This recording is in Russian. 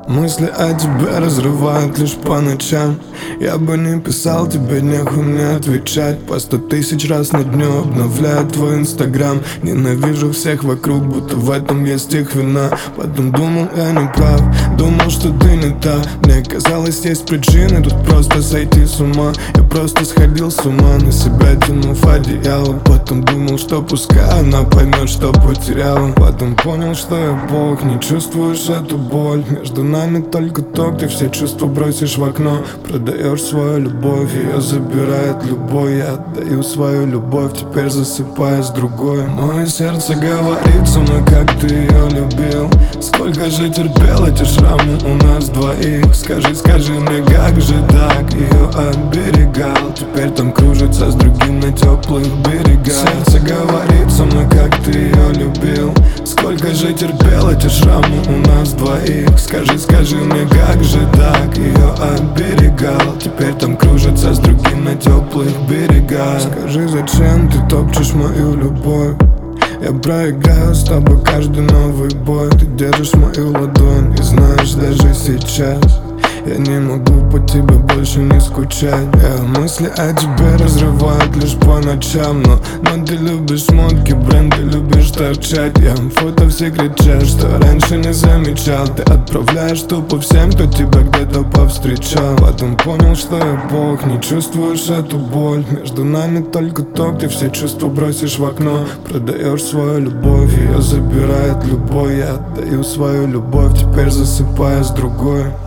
Мысли о тебе разрывают лишь по ночам. Я бы не писал тебе, нехуй мне отвечать. По 100 000 раз на дню обновляю твой инстаграм. Ненавижу всех вокруг, будто в этом есть их вина. Потом думал, я не прав, думал, что ты не та. Мне казалось, есть причины тут просто сойти с ума. Я просто сходил с ума, на себя тянув одеяло. Потом думал, что пускай она поймет, что потеряла. Потом понял, что я бог, не чувствуешь эту боль. Между нами только то, где все чувства бросишь в окно. Продаешь свою любовь, ее забирает любой. Я отдаю свою любовь, теперь засыпаю с другой. Мое сердце говорит со мной, как ты ее любил. Сколько же терпел эти шрамы у нас двоих. Скажи мне, как же так ее оберегал. Теперь там кружится с другим на теплых берегах. Сердце говорит со мной, как ты ее любил. Сколько же терпел эти шрамы у нас двоих. Скажи мне, как же так ее оберегал. Теперь там кружится с другим на теплых берегах. Скажи, зачем ты топчешь мою любовь? Я проиграю с тобой каждый новый бой. Ты держишь мою ладонь и знаешь даже сейчас я не могу по тебе больше не скучать. Мысли о тебе разрывают лишь по ночам. Но ты любишь модки, бренды, любишь торчать. Фото все кричат, что раньше не замечал. Ты отправляешь тупо всем, кто тебя где-то повстречал. Потом понял, что я бог, не чувствуешь эту боль. Между нами только то, где все чувства бросишь в окно. Продаешь свою любовь, ее забирает любой. Я отдаю свою любовь, теперь засыпаю с другой.